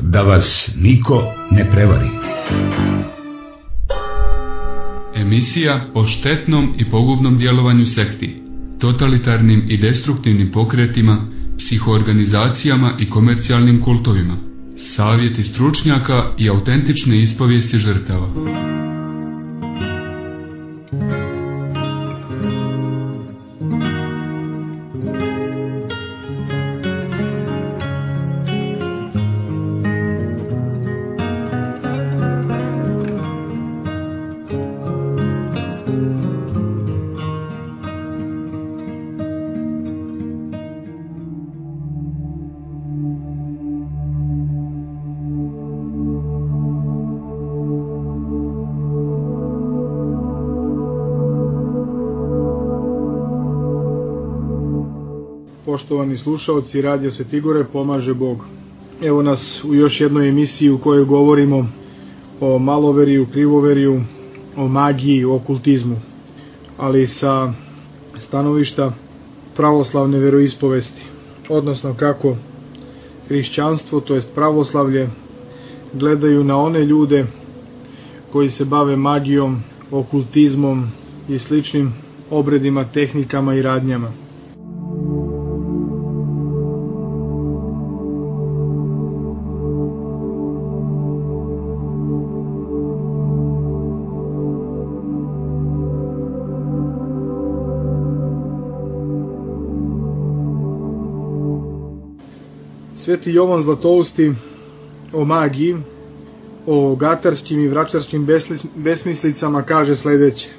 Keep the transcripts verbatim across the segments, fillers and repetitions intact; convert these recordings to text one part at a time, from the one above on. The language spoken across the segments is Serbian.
Da vas niko ne prevari. Emisija o štetnom i pogubnom djelovanju sekti, totalitarnim i destruktivnim pokretima, psihoorganizacijama i komercijalnim kultovima. Savjeti stručnjaka i autentične ispovijesti žrtava. Poštovani slušaoci Radija Svetigore, pomaže Bog. Evo nas u još jednoj emisiji u kojoj govorimo o maloveriju, krivoveriju, o magiji, o okultizmu, ali sa stanovišta pravoslavne veroispovesti, odnosno kako hrišćanstvo, to jest pravoslavlje, gledaju na one ljude koji se bave magijom, okultizmom i sličnim obredima, tehnikama i radnjama. Sveti Jovan Zlatousti o magiji, o gatarskim i vračarskim besmislicama kaže sljedeće: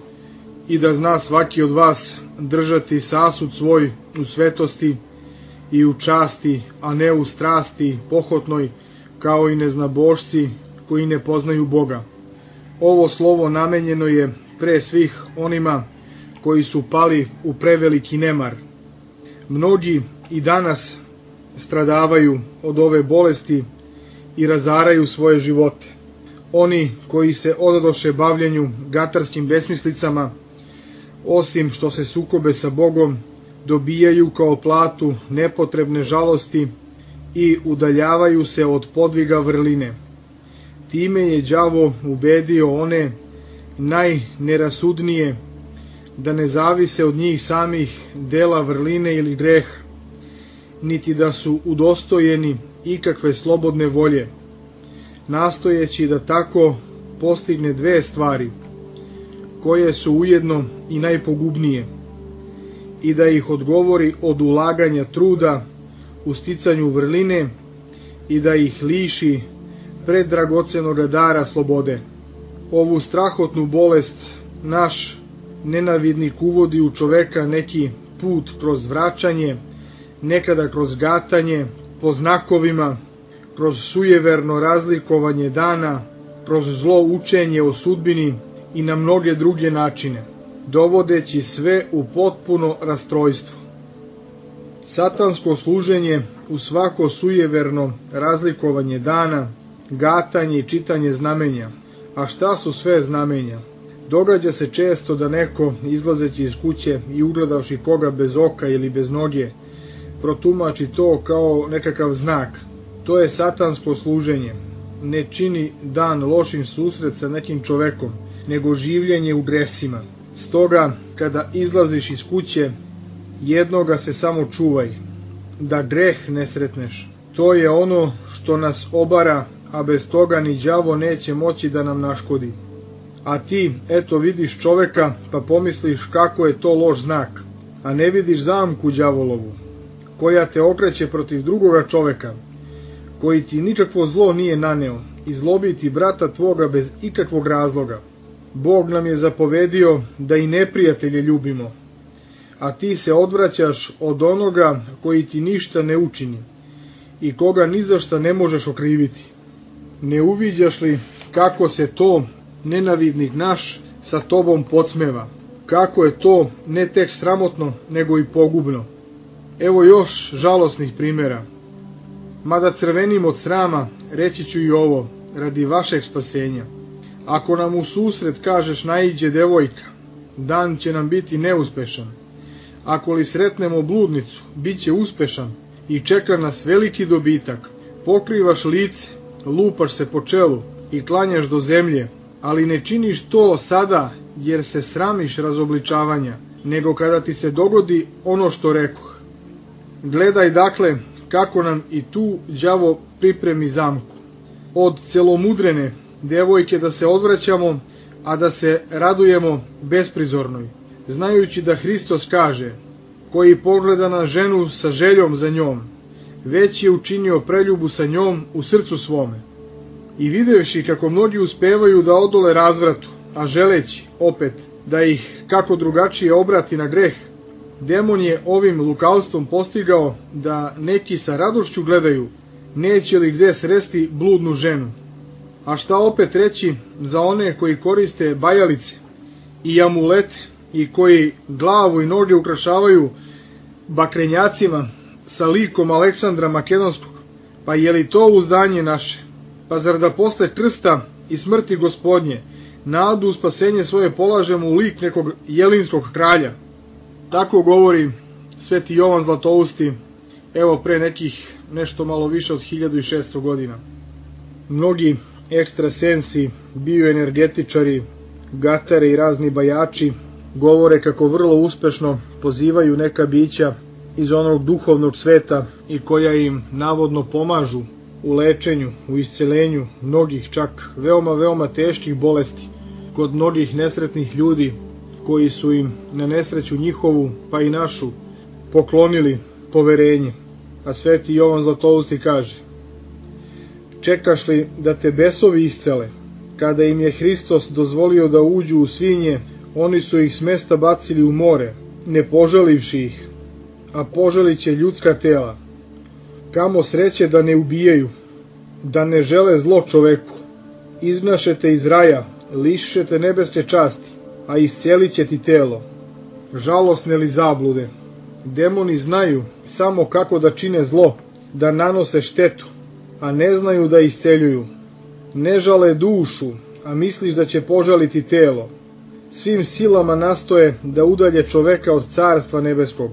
i da zna svaki od vas držati sasud svoj u svetosti i u časti, a ne u strasti pohotnoj, kao i neznabošci koji ne poznaju Boga. Ovo slovo namenjeno je pre svih onima koji su pali u preveliki nemar. Mnogi i danas stradavaju od ove bolesti i razaraju svoje živote. Oni koji se odadoše bavljenju gatarskim besmislicama, osim što se sukobe sa Bogom, dobijaju kao platu nepotrebne žalosti i udaljavaju se od podviga vrline. Time je đavo ubedio one najnerasudnije da ne zavise od njih samih dela vrline ili greha, niti da su udostojeni ikakve slobodne volje, nastojeći da tako postigne dve stvari, koje su ujedno i najpogubnije, i da ih odgovori od ulaganja truda u sticanju vrline i da ih liši predragocenog dara slobode. Ovu strahotnu bolest naš nenavidnik uvodi u čoveka neki put kroz vraćanje, nekada kroz gatanje, po znakovima, kroz sujeverno razlikovanje dana, kroz zlo učenje o sudbini i na mnoge druge načine, dovodeći sve u potpuno rastrojstvo. Satansko služenje u svako sujeverno razlikovanje dana, gatanje i čitanje znamenja. A šta su sve znamenja? Događa se često da neko, izlazeći iz kuće i ugledavši koga bez oka ili bez noge, protumači to kao nekakav znak. To je satansko služenje. Ne čini dan lošim susret sa nekim čovekom, nego življenje u gresima. Stoga, kada izlaziš iz kuće, jednoga se samo čuvaj, da greh ne sretneš. To je ono što nas obara, a bez toga ni đavo neće moći da nam naškodi. A ti, eto, vidiš čoveka, pa pomisliš kako je to loš znak, a ne vidiš zamku đavolovu, koja te okreće protiv drugoga čoveka, koji ti nikakvo zlo nije naneo, i zlobiti brata tvoga bez ikakvog razloga. Bog nam je zapovedio da i neprijatelje ljubimo, a ti se odvraćaš od onoga koji ti ništa ne učini i koga ni za šta ne možeš okriviti. Ne uviđaš li kako se to nenavidnik naš sa tobom podsmeva, kako je to ne tek sramotno, nego i pogubno. Evo još žalosnih primjera. Mada crvenim od srama, reći ću i ovo, radi vašeg spasenja. Ako nam u susret kažeš naiđe devojka, dan će nam biti neuspešan. Ako li sretnemo bludnicu, bit će uspešan i čeka nas veliki dobitak. pokrivaš lice, lupaš se po čelu i klanjaš do zemlje, ali ne činiš to sada jer se sramiš razobličavanja, nego kada ti se dogodi ono što rekoh. Gledaj dakle kako nam i tu đavo pripremi zamku. Od celomudrene devojke da se odvraćamo, a da se radujemo besprizornoj, znajući da Hristos kaže, koji pogleda na ženu sa željom za njom, već je učinio preljubu sa njom u srcu svome. I videvši kako mnogi uspevaju da odole razvratu, a želeći, opet, da ih kako drugačije obrati na greh, demon je ovim lukavstvom postigao da neki sa radošću gledaju, neće li gde sresti bludnu ženu. A šta opet reći za one koji koriste bajalice i amulete i koji glavu i noge ukrašavaju bakrenjacima sa likom Aleksandra Makedonskog? Pa je li to uzdanje naše? Pa zar da posle krsta i smrti Gospodnje nadu u spasenje svoje polažemo u lik nekog jelinskog kralja? Tako govori sveti Jovan Zlatousti, evo pre nekih nešto malo više od hiljadu šesto godina. Mnogi ekstrasensi, bioenergetičari, gatare i razni bajači govore kako vrlo uspešno pozivaju neka bića iz onog duhovnog sveta i koja im navodno pomažu u lečenju, u iscelenju mnogih čak veoma, veoma teških bolesti kod mnogih nesretnih ljudi koji su im na nesreću njihovu, pa i našu, poklonili poverenje. A sveti Jovan Zlatousti kaže, čekaš li da te besovi iscele? Kada im je Hristos dozvolio da uđu u svinje, oni su ih s mesta bacili u more, ne poželivši ih, a poželit će ljudska tela. Kamo sreće da ne ubijaju, da ne žele zlo čoveku. Izgnašete iz raja, lišete nebeske časti, a iscelit će ti telo. Žalosne li zablude? Demoni znaju samo kako da čine zlo, da nanose štetu, a ne znaju da isceljuju. Ne žale dušu, a misliš da će požaliti telo. Svim silama nastoje da udalje čoveka od carstva nebeskog.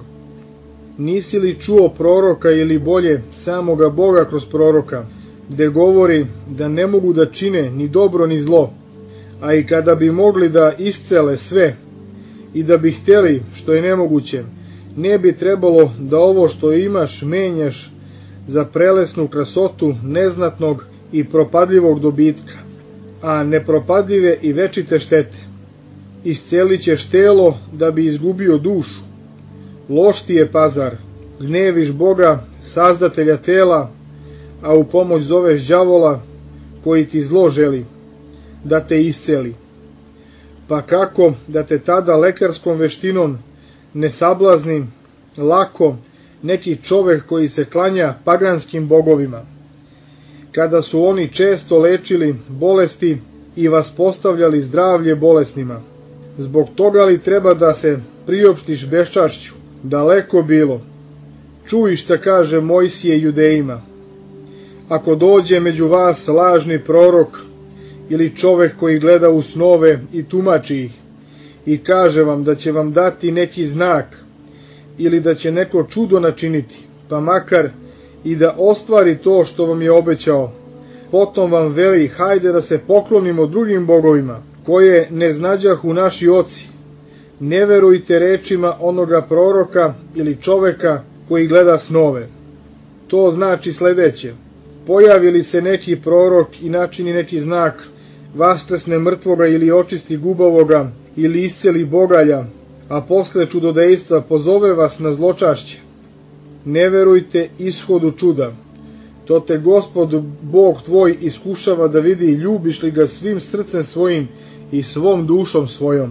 Nisi li čuo proroka ili bolje samoga Boga kroz proroka, gde govori da ne mogu da čine ni dobro ni zlo, a i kada bi mogli da iscele sve i da bi hteli, što je nemoguće, ne bi trebalo da ovo što imaš menjaš za prelesnu krasotu neznatnog i propadljivog dobitka, a nepropadljive i večite štete. Iscelit ćeš telo da bi izgubio dušu. Loš ti je pazar, gneviš Boga, sazdatelja tela, a u pomoć zoveš đavola koji ti zlo želi, da te isceli. Pa kako da te tada lekarskom veštinom ne sablazni lako neki čovek koji se klanja paganskim bogovima, kada su oni često lečili bolesti i vaspostavljali zdravlje bolesnima? Zbog toga li treba da se priopštiš beščašću? Daleko bilo. Čuj šta kaže Mojsije judejima. Ako dođe među vas lažni prorok ili čovek koji gleda u snove i tumači ih i kaže vam da će vam dati neki znak ili da će neko čudo načiniti, pa makar i da ostvari to što vam je obećao, potom vam veli hajde da se poklonimo drugim bogovima koje ne znađahu naši oci. Ne verujte rečima onoga proroka ili čoveka koji gleda snove. To znači sledeće: pojavi li se neki prorok i načini neki znak, vaskresne mrtvoga ili očisti gubavoga ili isceli bogalja, a posle čudodejstva pozove vas na zločašće, ne verujte ishodu čuda. To te Gospod Bog tvoj iskušava da vidi ljubiš li ga svim srcem svojim i svom dušom svojom.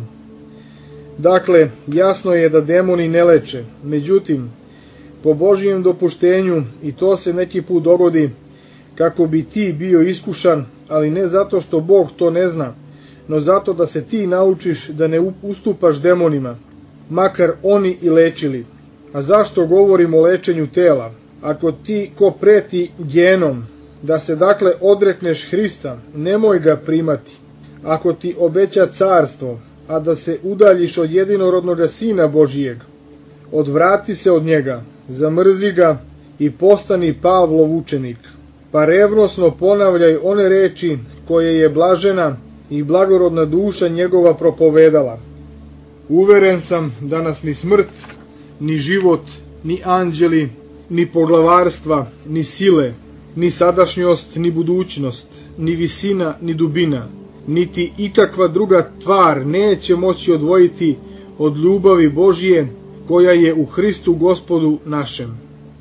Dakle, jasno je da demoni ne leče, međutim, po Božijem dopuštenju i to se neki put dogodi kako bi ti bio iskušan, ali ne zato što Bog to ne zna, no zato da se ti naučiš da ne ustupaš demonima, makar oni i lečili. A zašto govorimo o lečenju tela? Ako ti ko preti genom, da se dakle odrekneš Hrista, nemoj ga primati. Ako ti obeća carstvo, a da se udaljiš od jedinorodnoga Sina Božijeg, odvrati se od njega, zamrzi ga i postani Pavlov učenik. pa revnosno ponavljaj one reči koje je blažena i blagorodna duša njegova propovedala. Uveren sam da nas ni smrt, ni život, ni anđeli, ni poglavarstva, ni sile, ni sadašnjost, ni budućnost, ni visina, ni dubina, niti ikakva druga tvar neće moći odvojiti od ljubavi Božije koja je u Hristu Gospodu našem.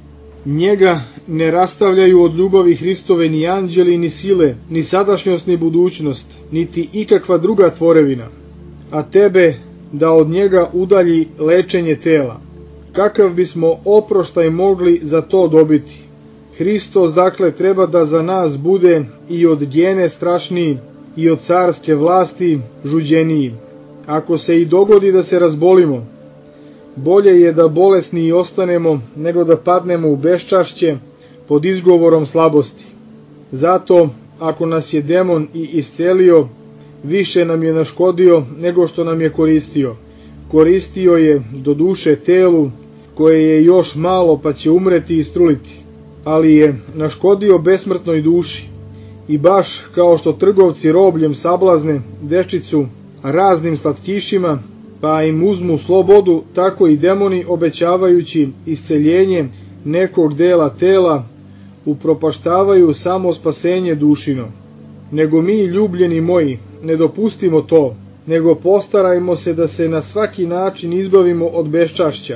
Njega ne rastavljaju od ljubavi Hristove ni anđeli, ni sile, ni sadašnjost, ni budućnost, niti ikakva druga tvorevina, a tebe da od njega udalji lečenje tela. Kakav bismo oproštaj mogli za to dobiti? Hristos dakle treba da za nas bude i od djene strašniji i od carske vlasti žuđeniji. Ako se i dogodi da se razbolimo, bolje je da bolesni ostanemo nego da padnemo u beščašće pod izgovorom slabosti. Zato, ako nas je demon i iscelio, više nam je naškodio nego što nam je koristio. Koristio je do duše telu, koje je još malo pa će umreti i struliti, ali je naškodio besmrtnoj duši. I baš kao što trgovci robljem sablazne dečicu raznim slatkišima, pa im uzmu slobodu, tako i demoni obećavajući isceljenje nekog dela tela, upropaštavaju samo spasenje dušino. Nego mi, ljubljeni moji, ne dopustimo to, nego postarajmo se da se na svaki način izbavimo od beščašća.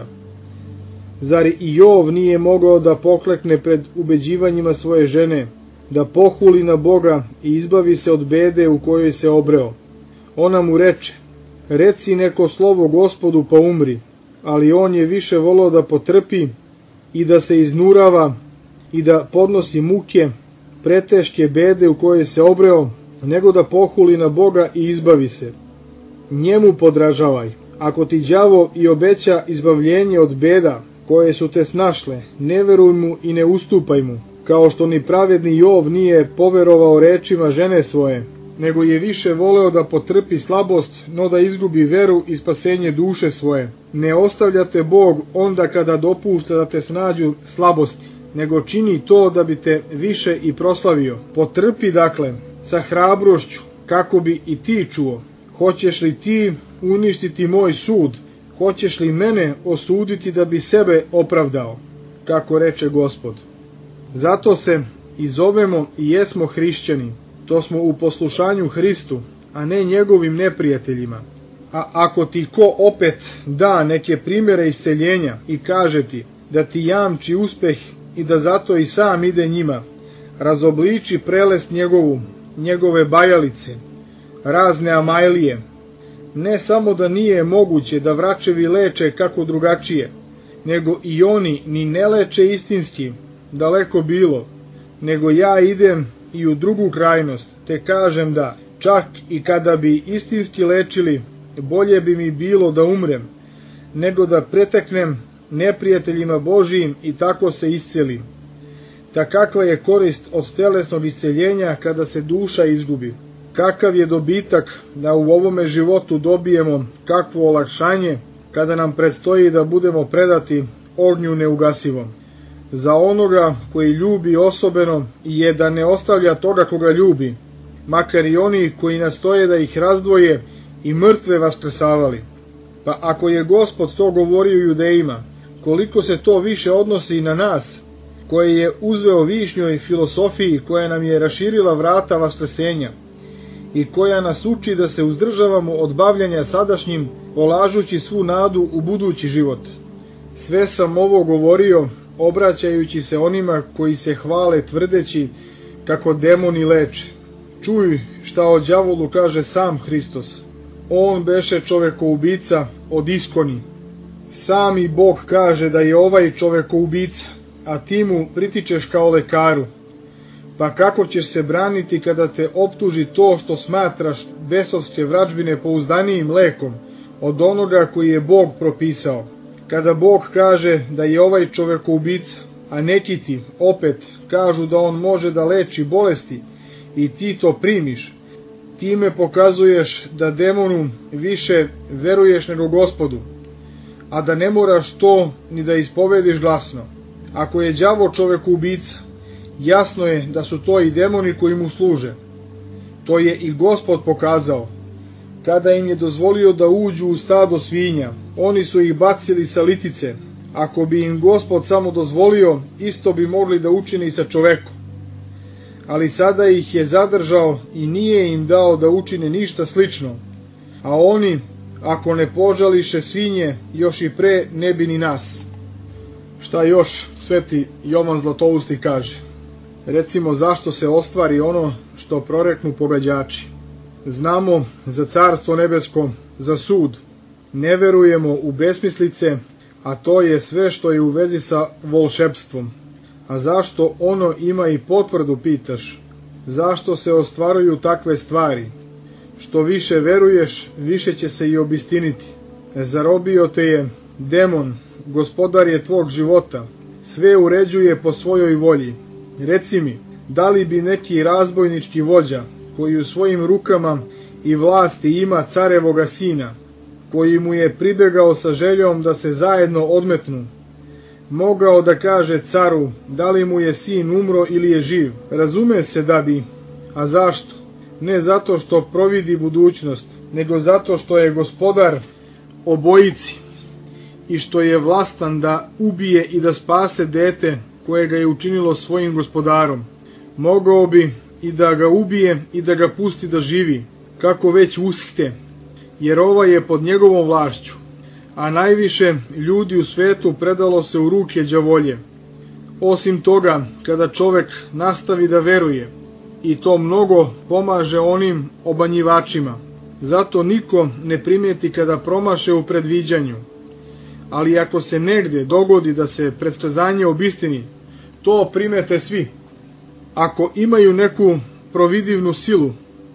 Zar i Jov nije mogao da poklekne pred ubeđivanjima svoje žene, da pohuli na Boga i izbavi se od bede u kojoj se obreo? Ona mu reče, reci neko slovo Gospodu pa umri, ali on je više voleo da potrpi i da se iznurava i da podnosi muke, preteške bede u kojoj se obreo, nego da pohuli na Boga i izbavi se. Njemu podražavaj. Ako ti đavo i obeća izbavljenje od beda koje su te snašle, ne veruj mu i ne ustupaj mu, kao što ni pravedni Jov nije poverovao rečima žene svoje, nego je više voleo da potrpi slabost, no da izgubi veru i spasenje duše svoje. Ne ostavljate Bog onda kada dopušta da te snađu slabosti, nego čini to da bi te više i proslavio. Potrpi dakle sa hrabrošću, kako bi i ti čuo. Hoćeš li ti uništiti moj sud? Hoćeš li mene osuditi da bi sebe opravdao? Kako reče Gospod. Zato se i zovemo i jesmo hrišćani. To smo u poslušanju Hristu, a ne njegovim neprijateljima. A ako ti ko opet da neke primjere isceljenja i kaže ti da ti jamči uspeh i da zato i sam ide njima, razobliči prelest njegovu, njegove bajalice, razne amajlije. Ne samo da nije moguće da vračevi leče kako drugačije, nego i oni ni ne leče istinski, daleko bilo, nego ja idem i u drugu krajnost, te kažem da, čak i kada bi istinski lečili, bolje bi mi bilo da umrem, nego da preteknem neprijateljima Božijim i tako se iscelim. Ta kakva je korist od telesnog isceljenja kada se duša izgubi? Kakav je dobitak da u ovome životu dobijemo kakvo olakšanje kada nam predstoji da budemo predati ognju neugasivom? Za onoga koji ljubi osobeno je da ne ostavlja toga koga ljubi, makar i oni koji nastoje da ih razdvoje i mrtve vaskrsavali. Pa ako je Gospod to govorio Judejima, koliko se to više odnosi i na nas, koje je uzeo višnjoj filosofiji koja nam je raširila vrata vaskrsenja i koja nas uči da se uzdržavamo od bavljanja sadašnjim, polažući svu nadu u budući život. Sve sam ovo govorio obraćajući se onima koji se hvale tvrdeći kako demoni leče. Čuj šta o đavolu kaže sam Hristos. On beše čovekoubica od iskoni. Sami Bog kaže da je ovaj čovekoubica, a ti mu pritičeš kao lekaru. Pa kako ćeš se braniti kada te optuži to što smatraš besovske vražbine pouzdanijim lekom od onoga koji je Bog propisao? Kada Bog kaže da je ovaj čovekoubica, a neki ti opet kažu da on može da leči bolesti i ti to primiš, time pokazuješ da demonu više veruješ nego Gospodu, a da ne moraš to ni da ispovediš glasno. Ako je đavo čovekoubica jasno je da su to i demoni koji mu služe. To je i Gospod pokazao. Kada im je dozvolio da uđu u stado svinja, oni su ih bacili sa litice. Ako bi im Gospod samo dozvolio, isto bi mogli da učini sa čovekom. Ali sada ih je zadržao i nije im dao da učine ništa slično. A oni, ako ne požališe svinje, još i pre ne bi ni nas. Šta još sveti Jovan Zlatousti kaže? Recimo, zašto se ostvari ono što proreknu pogađači. Znamo za carstvo nebesko, za sud. Ne verujemo u besmislice, a to je sve što je u vezi sa volšebstvom. A zašto ono ima i potvrdu, pitaš? Zašto se ostvaruju takve stvari? Što više veruješ, više će se i obistiniti. Zarobio te je demon, gospodar je tvog života, sve uređuje po svojoj volji. Reci mi, da li bi neki razbojnički vođa, koji u svojim rukama i vlasti ima carevoga sina, koji mu je pribegao sa željom da se zajedno odmetnu, mogao da kaže caru da li mu je sin umro ili je živ? Razume se da bi. A zašto? Ne zato što providi budućnost, nego zato što je gospodar obojici i što je vlastan da ubije i da spase dete koje ga je učinilo svojim gospodarom. Mogao bi i da ga ubije i da ga pusti da živi, kako već ushte, jer ova je pod njegovom vlašću. A najviše ljudi u svetu predalo se u ruke đavolje. Osim toga, kada čovek nastavi da veruje, i to mnogo pomaže onim obanjivačima. Zato niko ne primijeti kada promaše u predviđanju. Ali ako se negde dogodi da se predskazanje obistini, to primete svi. Ako imaju neku providivnu silu,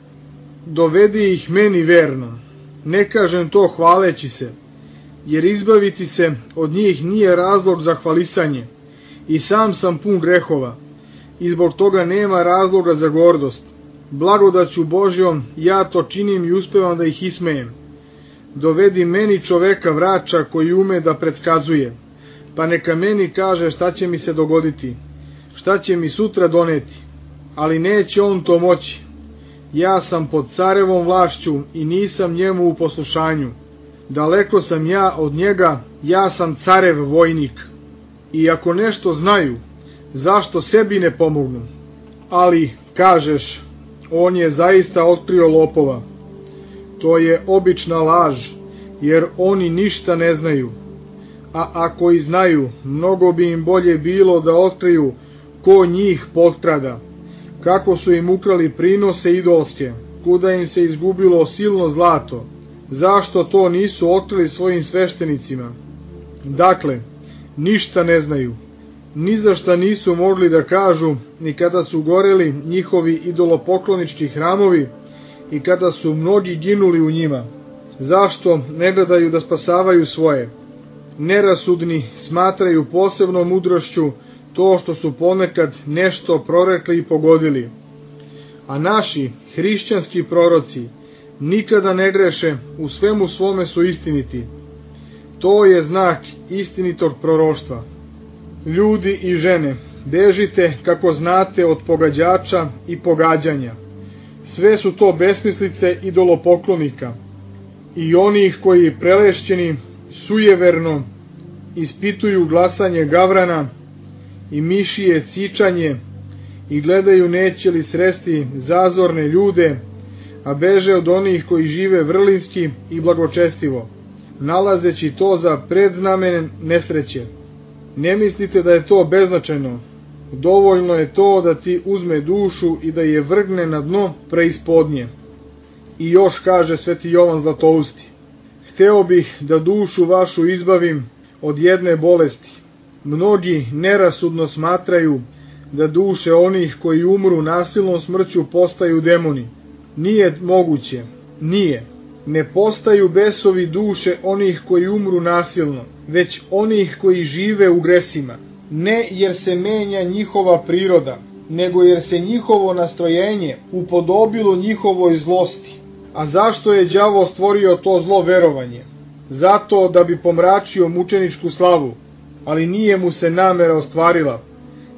dovedi ih meni verno. Ne kažem to hvaleći se, jer izbaviti se od njih nije razlog za hvalisanje. I sam sam pun grehova, i zbog toga nema razloga za gordost. Blagodaću Božjom ja to činim i uspevam da ih ismejem. Dovedi meni čoveka vrača koji ume da predskazuje, pa neka meni kaže šta će mi se dogoditi, šta će mi sutra doneti, ali neće on to moći. Ja sam pod carevom vlašću i nisam njemu u poslušanju. Daleko sam ja od njega, ja sam carev vojnik. I ako nešto znaju, zašto sebi ne pomognu? Ali, kažeš, on je zaista otkrio lopova. To je obična laž, jer oni ništa ne znaju. A ako i znaju, mnogo bi im bolje bilo da otkriju ko njih potkrada, kako su im ukrali prinose idolske, kuda im se izgubilo silno zlato. Zašto to nisu otkrili svojim sveštenicima? Dakle, ništa ne znaju. Ni za šta nisu mogli da kažu, ni kada su goreli njihovi idolopoklonički hramovi i kada su mnogi ginuli u njima. Zašto ne gledaju da spasavaju svoje? Nerasudni smatraju posebnom mudrošću to što su ponekad nešto prorekli i pogodili. A naši hrišćanski proroci nikada ne greše, u svemu svome su istiniti. To je znak istinitog proroštva. Ljudi i žene, bežite kako znate od pogađača i pogađanja. Sve su to besmislice idolopoklonika i onih koji prelešćeni sujeverno ispituju glasanje gavrana i mišije cičanje i gledaju neće li sresti zazorne ljude, a beže od onih koji žive vrlinski i blagočestivo, nalazeći to za predznamen nesreće. Ne mislite da je to beznačajno, dovoljno je to da ti uzme dušu i da je vrgne na dno preispodnje. I još kaže sveti Jovan Zlatousti, hteo bih da dušu vašu izbavim od jedne bolesti. Mnogi nerasudno smatraju da duše onih koji umru nasilnom smrću postaju demoni. Nije moguće, nije. Ne postaju besovi duše onih koji umru nasilno, već onih koji žive u gresima. Ne jer se menja njihova priroda, nego jer se njihovo nastrojenje upodobilo njihovoj zlosti. A zašto je đavo stvorio to zlo verovanje? Zato da bi pomračio mučeničku slavu, ali nije mu se namera ostvarila,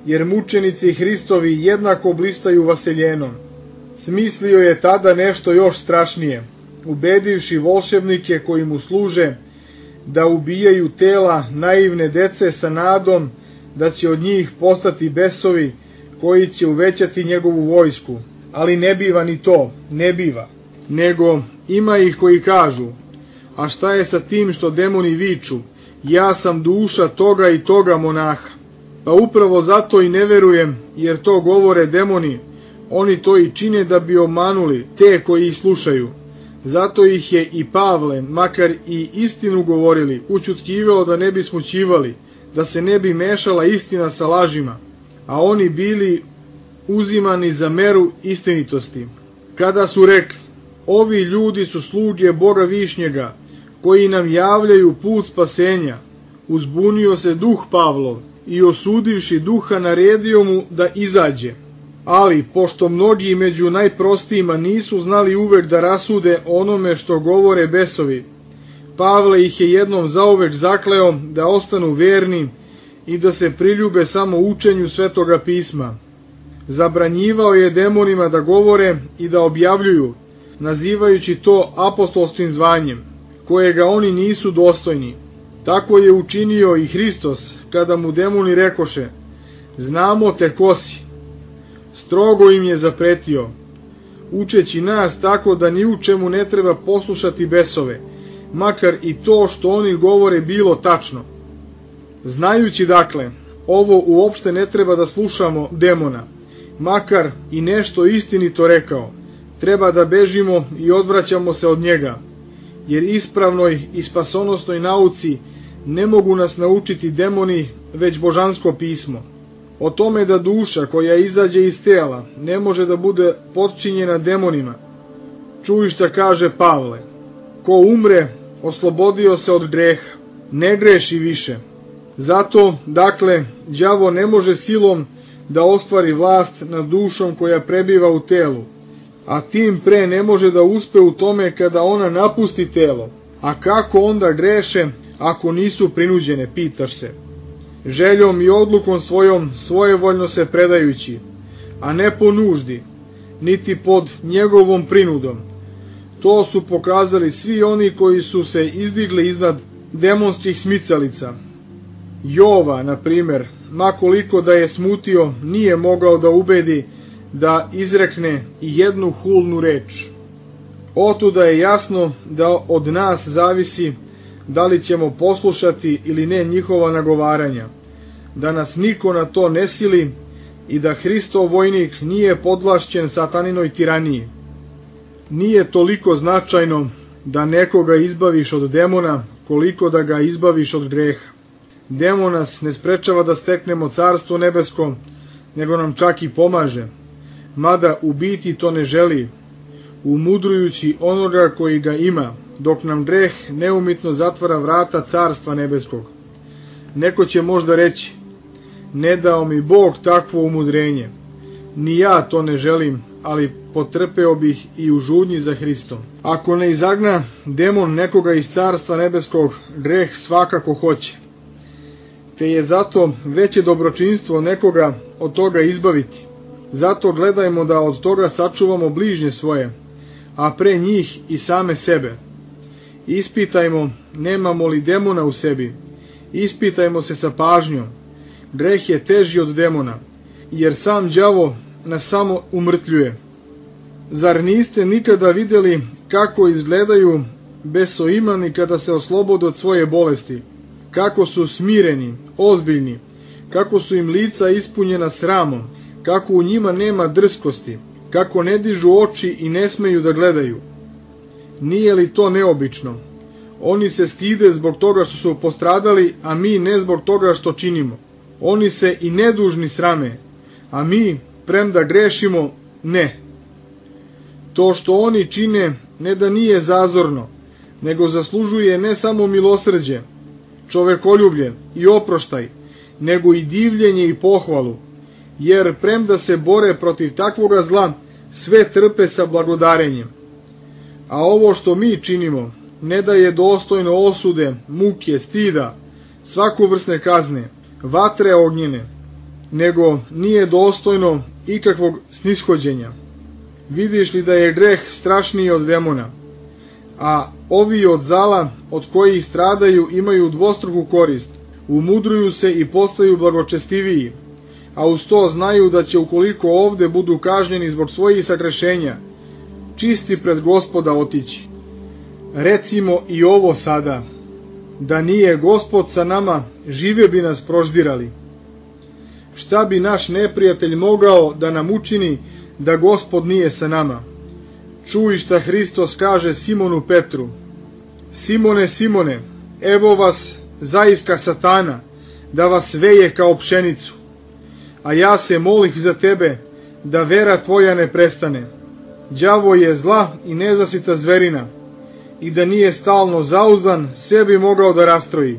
jer mučenici Hristovi jednako blistaju vaseljenom. Smislio je tada nešto još strašnije, ubedivši volšebnike koji mu služe da ubijaju tela naivne dece sa nadom da će od njih postati besovi koji će uvećati njegovu vojsku. Ali ne biva ni to, ne biva. Nego ima ih koji kažu, a šta je sa tim što demoni viču, ja sam duša toga i toga monaha. Pa upravo zato i ne verujem, jer to govore demoni, oni to i čine da bi obmanuli te koji ih slušaju. Zato ih je i Pavle, makar i istinu govorili, ućutkivao da ne bi smućivali, da se ne bi mešala istina sa lažima, a oni bili uzimani za meru istinitosti. Kada su rekli, ovi ljudi su sluge Boga Višnjega, koji nam javljaju put spasenja, uzbunio se duh Pavlov i osudivši duha naredio mu da izađe. Ali, pošto mnogi među najprostijima nisu znali uvek da rasude onome što govore besovi, Pavle ih je jednom zauvek zakleo da ostanu verni i da se priljube samo učenju Svetoga pisma. Zabranjivao je demonima da govore i da objavljuju, nazivajući to apostolskim zvanjem, kojega oni nisu dostojni. Tako je učinio i Hristos, kada mu demoni rekoše, znamo te ko si. Strogo im je zapretio, učeći nas tako da ni u čemu ne treba poslušati besove, makar i to što oni govore bilo tačno. Znajući dakle, ovo uopšte ne treba da slušamo demona, makar i nešto istinito rekao, treba da bežimo i odvraćamo se od njega, jer ispravnoj i spasonosnoj nauci ne mogu nas naučiti demoni, već božansko pismo. O tome da duša koja izađe iz tela ne može da bude potčinjena demonima, čuj šta kaže Pavle, ko umre, oslobodio se od greha, ne greši više. Zato, dakle, đavo ne može silom da ostvari vlast nad dušom koja prebiva u telu, a tim pre ne može da uspe u tome kada ona napusti telo. A kako onda greše ako nisu prinuđene, pitaš se. Željom i odlukom svojom svojevoljno se predajući, a ne po nuždi, niti pod njegovom prinudom. To su pokazali svi oni koji su se izdigli iznad demonskih smicalica. Jova, na primer, makoliko da je smutio, nije mogao da ubedi da izrekne i jednu hulnu reč. Otuda je jasno da od nas zavisi da li ćemo poslušati ili ne njihova nagovaranja, da nas niko na to ne sili i da Hristov vojnik nije podvlašćen sataninoj tiraniji. Nije toliko značajno da nekoga izbaviš od demona, koliko da ga izbaviš od greha. Demon nas ne sprečava da steknemo carstvo nebesko, nego nam čak i pomaže, mada u biti to ne želi, umudrujući onoga koji ga ima, dok nam greh neumitno zatvara vrata carstva nebeskog. Neko će možda reći, ne dao mi Bog takvo umudrenje, ni ja to ne želim, ali potrpeo bih i u žudnji za Hristom. Ako ne izagna demon nekoga iz carstva nebeskog, greh svakako hoće, te je zato veće dobročinstvo nekoga od toga izbaviti. Zato gledajmo da od toga sačuvamo bližnje svoje, a pre njih i same sebe. Ispitajmo, nemamo li demona u sebi, ispitajmo se sa pažnjom. Greh je teži od demona, jer sam đavo nas samo umrtljuje. Zar niste nikada videli kako izgledaju besoimani kada se oslobode od svoje bolesti? Kako su smireni, ozbiljni, kako su im lica ispunjena sramom, kako u njima nema drskosti, kako ne dižu oči i ne smeju da gledaju. Nije li to neobično? Oni se stide zbog toga što su postradali, a mi ne zbog toga što činimo. Oni se i nedužni srame, a mi, premda grešimo, ne. To što oni čine ne da nije zazorno, nego zaslužuje ne samo milosrđe, čovekoljublje i oproštaj, nego i divljenje i pohvalu, jer premda se bore protiv takvoga zla, sve trpe sa blagodarenjem. A ovo što mi činimo, ne da je dostojno osude, muke, stida, svakovrsne kazne, vatre ognjene. nego nije dostojno ikakvog snishođenja. Vidiš li da je greh strašniji od demona, a ovi od zala od kojih stradaju imaju dvostruku korist, umudruju se i postaju blagočestiviji, a uz to znaju da će ukoliko ovde budu kažnjeni zbog svojih sagrešenja, čisti pred Gospoda otići. Recimo i ovo sada, da nije Gospod sa nama, žive bi nas proždirali. Šta bi naš neprijatelj mogao da nam učini da Gospod nije sa nama? Čuj šta Hristos kaže Simonu Petru: Simone, Simone, evo vas zaiska Satana, da vas veje kao pšenicu, a ja se molih za tebe, da vera tvoja ne prestane. Đavo je zla i nezasita zverina, i da nije stalno zauzan, sve bi mogao da rastroji.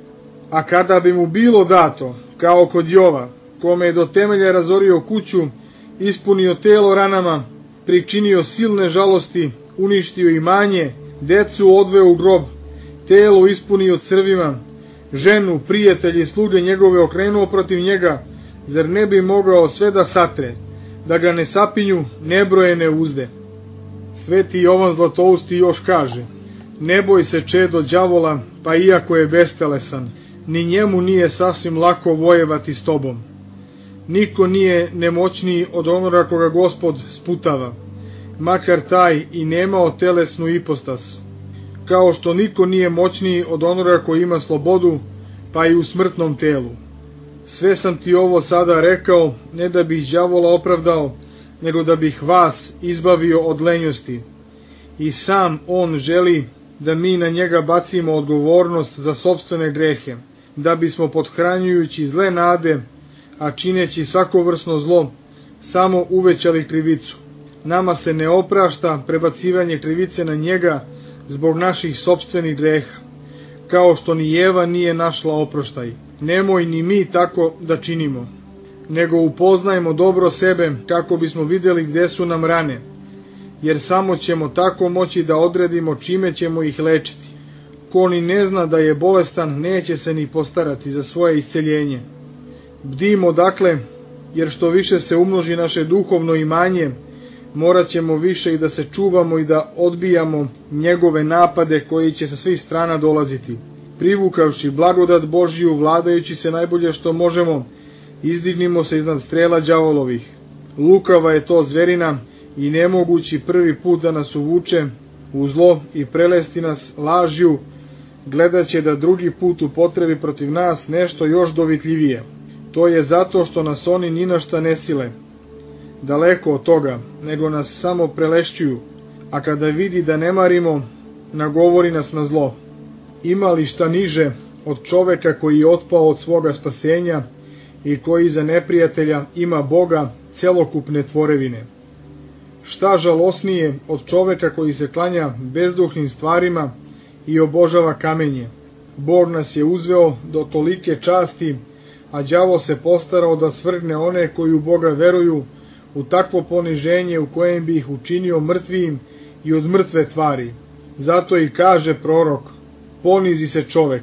A kada bi mu bilo dato, kao kod Jova, kome je do temelja razorio kuću, ispunio telo ranama, pričinio silne žalosti, uništio imanje, decu odveo u grob, telo ispunio crvima, ženu, prijatelji i sluge njegove okrenuo protiv njega, zar ne bi mogao sve da satre, da ga ne sapinju nebrojene uzde? Sveti Jovan Zlatousti još kaže: ne boj se, čedo đavola, pa iako je bestelesan, ni njemu nije sasvim lako vojevati s tobom. Niko nije nemoćniji od onoga koga Gospod sputava, makar taj i nemao telesnu ipostas, kao što niko nije moćniji od onoga koji ima slobodu, pa i u smrtnom telu. Sve sam ti ovo sada rekao, ne da bih đavola opravdao, nego da bih vas izbavio od lenjosti. I sam on želi da mi na njega bacimo odgovornost za sopstvene grehe, da bismo pothranjujući zle nade, a čineći svakovrsno zlo, samo uvećali krivicu. Nama se ne oprašta prebacivanje krivice na njega zbog naših sopstvenih greha, kao što ni Eva nije našla oproštaj. Nemoj ni mi tako da činimo, nego upoznajmo dobro sebe kako bismo vidjeli gde su nam rane, jer samo ćemo tako moći da odredimo čime ćemo ih lečiti. Ko ni ne zna da je bolestan, neće se ni postarati za svoje isceljenje. Bdimo dakle, jer što više se umnoži naše duhovno imanje, morat ćemo više i da se čuvamo i da odbijamo njegove napade koji će sa svih strana dolaziti. Privukavši blagodat Božiju, vladajući se najbolje što možemo, izdignimo se iznad strela đavolovih. Lukava je to zverina i nemogući prvi put da nas uvuče u zlo i prelesti nas lažju, gledat će da drugi put upotrebi protiv nas nešto još dovitljivije. To je zato što nas oni ni na šta ne sile, daleko od toga, nego nas samo prelešćuju, a kada vidi da ne marimo, nagovori nas na zlo. Ima li šta niže od čoveka koji je otpao od svoga spasenja i koji za neprijatelja ima Boga celokupne tvorevine? Šta žalosnije od čoveka koji se klanja bezduhnim stvarima i obožava kamenje? Bog nas je uzveo do tolike časti, a đavo se postarao da svrgne one koji u Boga veruju u takvo poniženje u kojem bi ih učinio mrtvijim i od mrtve tvari. Zato i kaže prorok: ponizi se čovek.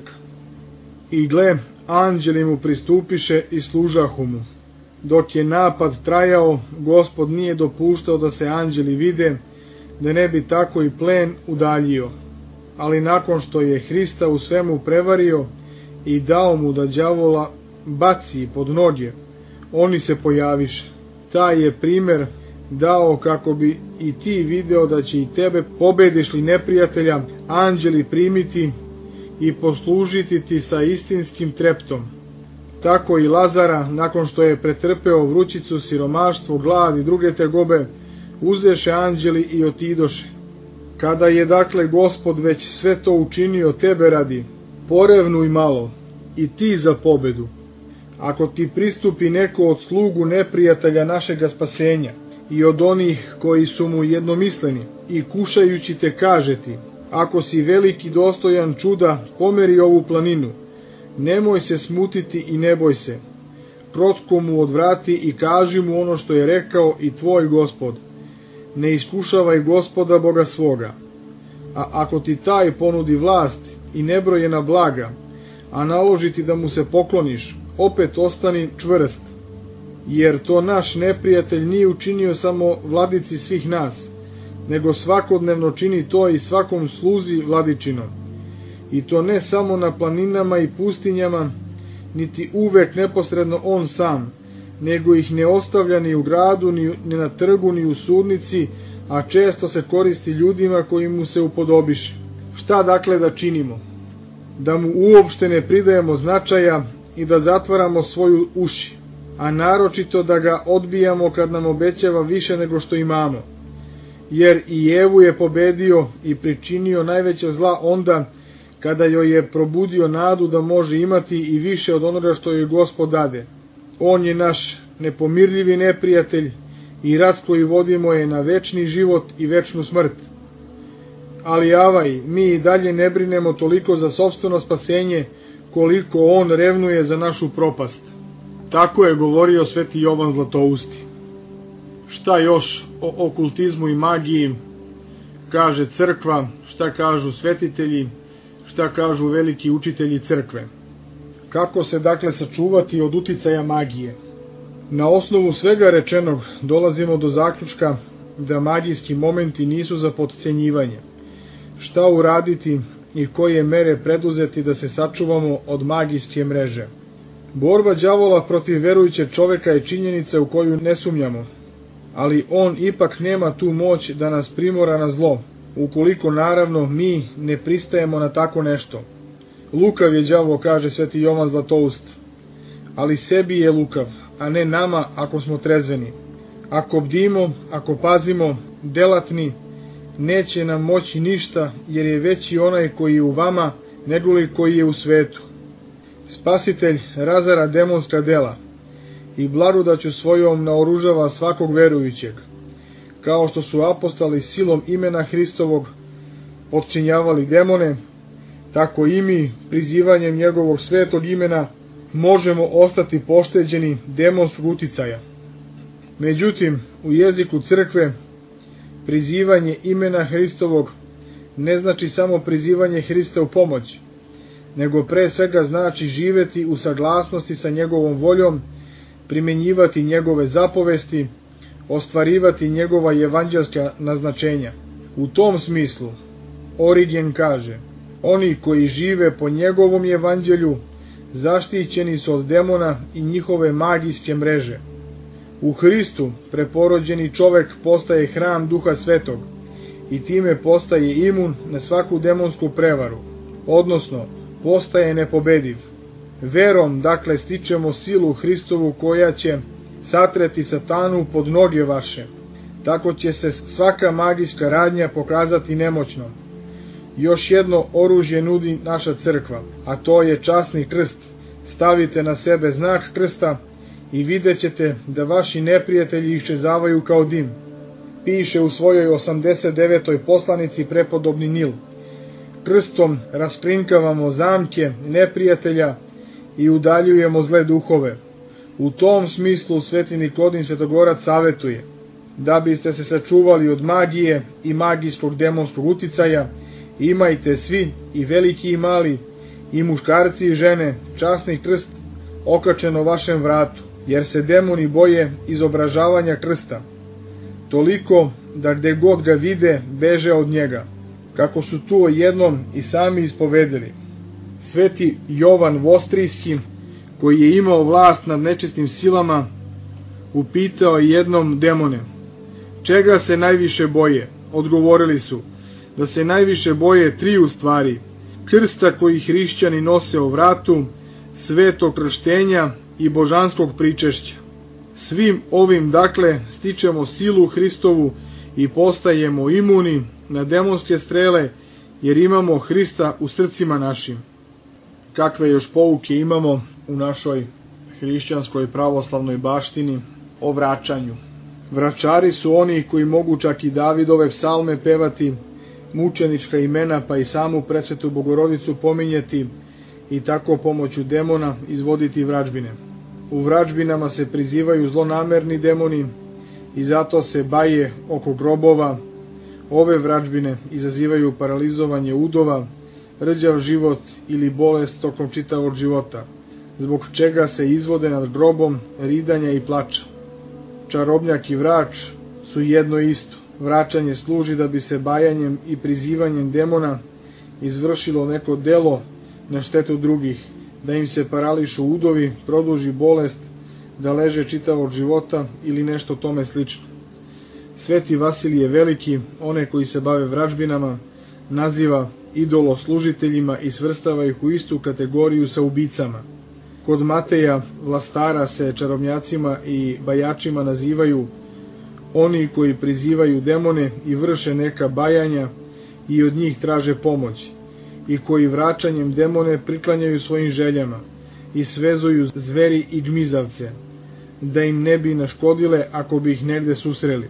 I gle, anđeli mu pristupiše i služahu mu. Dok je napad trajao, Gospod nije dopuštao da se anđeli vide, da ne bi tako i plen udaljio. Ali nakon što je Hrista u svemu prevario i dao mu da đavola baci pod noge, oni se pojaviše. Taj je primer dao kako bi i ti video da će i tebe, pobediš li neprijatelja, anđeli primiti i poslužiti ti sa istinskim treptom. Tako i Lazara, nakon što je pretrpeo vrućicu, siromaštvo, glad i druge tegobe, uzeše anđeli i otidoše. Kada je dakle Gospod već sve to učinio tebe radi, porevnuj malo i ti za pobedu. Ako ti pristupi neko od slugu neprijatelja našega spasenja i od onih koji su mu jednomisleni i kušajući te kaže ti: ako si veliki dostojan čuda, pomeri ovu planinu, nemoj se smutiti i ne boj se. Krotko mu odvrati i kaži mu ono što je rekao i tvoj Gospod: ne iskušavaj Gospoda Boga svoga. A ako ti taj ponudi vlast i nebrojena blaga, a naloži ti da mu se pokloniš, opet ostani čvrst, jer to naš neprijatelj nije učinio samo vladici svih nas, nego svakodnevno čini to i svakom sluzi vladičinom. I to ne samo na planinama i pustinjama, niti uvek neposredno on sam, nego ih ne ostavlja ni u gradu, ni na trgu, ni u sudnici, a često se koristi ljudima koji mu se upodobiše. Šta dakle da činimo? Da mu uopšte ne pridajemo značaja i da zatvaramo svoju uši, a naročito da ga odbijamo kad nam obećava više nego što imamo. Jer i Evu je pobedio i pričinio najveća zla onda kada joj je probudio nadu da može imati i više od onoga što joj Gospod dade. On je naš nepomirljivi neprijatelj i rat koji vodimo je na večni život i večnu smrt. Ali avaj, mi i dalje ne brinemo toliko za sopstveno spasenje koliko on revnuje za našu propast. Tako je govorio sveti Jovan Zlatousti. Šta još o okultizmu i magiji kaže crkva, šta kažu svetitelji, šta kažu veliki učitelji crkve? Kako se dakle sačuvati od uticaja magije? Na osnovu svega rečenog dolazimo do zaključka da magijski momenti nisu za potcenjivanje. Šta uraditi i koje mere preduzeti da se sačuvamo od magijske mreže? Borba đavola protiv verujućeg čoveka je činjenica u koju ne sumnjamo, ali on ipak nema tu moć da nas primora na zlo, ukoliko naravno mi ne pristajemo na tako nešto. Lukav je đavo, kaže sveti Jovan Zlatoust, ali sebi je lukav, a ne nama ako smo trezveni. Ako bdimo, ako pazimo, delatni, neće nam moći ništa, jer je veći onaj koji je u vama, negoli koji je u svetu. Spasitelj razara demonska dela i blagodaću svojom naoružava svakog verujućeg, kao što su apostoli silom imena Hristovog potčinjavali demone, tako i mi prizivanjem njegovog svetog imena možemo ostati pošteđeni demonskog uticaja. Međutim, u jeziku crkve prizivanje imena Hristovog ne znači samo prizivanje Hrista u pomoć, nego pre svega znači živeti u saglasnosti sa njegovom voljom, primenjivati njegove zapovesti, ostvarivati njegova evanđelska naznačenja. U tom smislu, Origen kaže, oni koji žive po njegovom evanđelju zaštićeni su od demona i njihove magijske mreže. U Hristu preporođeni čovek postaje hram Duha Svetog i time postaje imun na svaku demonsku prevaru, odnosno postaje nepobediv. Verom, dakle, stičemo silu Hristovu koja će satreti satanu pod noge vaše. Tako će se svaka magijska radnja pokazati nemoćnom. Još jedno oružje nudi naša crkva, a to je časni krst. Stavite na sebe znak krsta i vidjet ćete da vaši neprijatelji iščezavaju kao dim. Piše u svojoj osamdeset devetoj poslanici prepodobni Nil. Krstom raskrinkavamo zamke neprijatelja i udaljujemo zle duhove. U tom smislu sveti Nikodim Svetogorac savetuje, da biste se sačuvali od magije i magijskog demonskog uticaja, imajte svi, i veliki i mali, i muškarci i žene, časni krst okačeno vašem vratu, jer se demoni boje izobražavanja krsta, toliko da gde god ga vide, beže od njega, kako su tu jednom i sami ispovedeli. Sveti Jovan Vostrijski, koji je imao vlast nad nečistim silama, upitao jednom demone, čega se najviše boje? Odgovorili su, da se najviše boje triju stvari, krsta koji hrišćani nose o vratu, svetog krštenja i božanskog pričešća. Svim ovim, dakle, stičemo silu Hristovu i postajemo imuni na demonske strele, jer imamo Hrista u srcima našim. Kakve još pouke imamo u našoj hrišćanskoj pravoslavnoj baštini o vraćanju? Vračari su oni koji mogu čak i Davidove psalme pevati, mučenička imena pa i samu presvetu Bogorodicu pominjeti i tako pomoću demona izvoditi vračbine. U vračbinama se prizivaju zlonamerni demoni i zato se baje oko grobova. Ove vračbine izazivaju paralizovanje udova, rđav život ili bolest tokom čitavog života. zbog čega se izvode nad grobom ridanja i plača. Čarobnjak i vrač su jedno isto. Vračanje služi da bi se bajanjem i prizivanjem demona izvršilo neko delo na štetu drugih, da im se parališu udovi, produži bolest, da leže čitavog života ili nešto tome slično. Sveti Vasilije Veliki, one koji se bave vračbinama, naziva idoloslužiteljima i svrstava ih u istu kategoriju sa ubicama. Kod Mateja Vlastara se čarobnjacima i bajačima nazivaju oni koji prizivaju demone i vrše neka bajanja i od njih traže pomoć, i koji vračanjem demone priklanjaju svojim željama i svezuju zveri i gmizavce, da im ne bi naškodile ako bi ih negde susreli.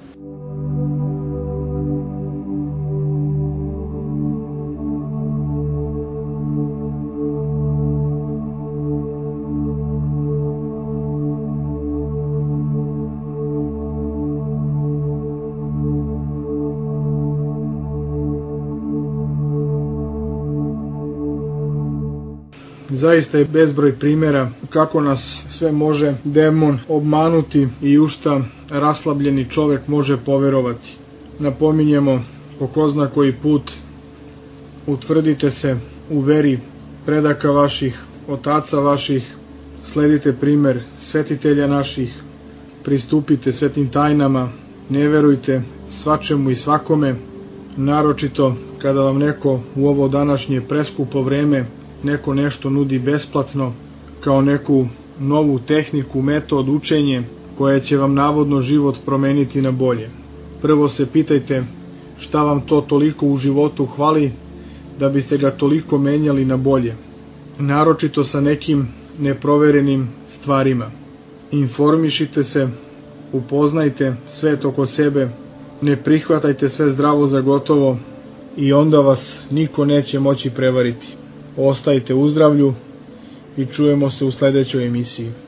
Zaista je bezbroj primjera kako nas sve može demon obmanuti i u šta raslabljeni čovek može poverovati. Napominjemo po ko zna koji put, utvrdite se u veri predaka vaših, otaca vaših, sledite primer svetitelja naših, pristupite svetim tajnama, ne verujte svačemu i svakome, naročito kada vam neko u ovo današnje preskupo vreme neko nešto nudi besplatno, kao neku novu tehniku, metod, učenje, koje će vam navodno život promeniti na bolje. Prvo se pitajte šta vam to toliko u životu hvali, da biste ga toliko menjali na bolje, naročito sa nekim neproverenim stvarima. Informišite se, upoznajte svet oko sebe, ne prihvatajte sve zdravo za gotovo i onda vas niko neće moći prevariti. Ostajte u zdravlju i čujemo se u sledećoj emisiji.